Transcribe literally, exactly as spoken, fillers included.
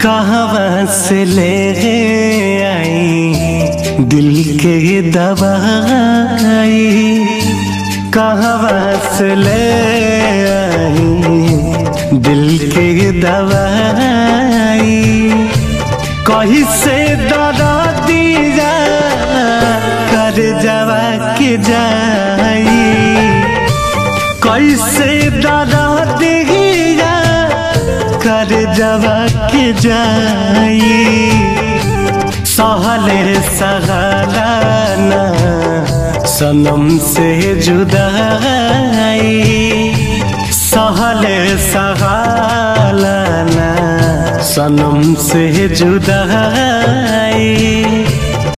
कहाँ से ले आई दिल के दवाई, कहाँ से ले आई दिल के दवाई। कहीं से दरा दिया कर जवा के जाई, कैसे दरा दिया कर जवा के जाई। सहले सहलाना सनम से जुदाई, सहले सहलाना सनम से जुदाई।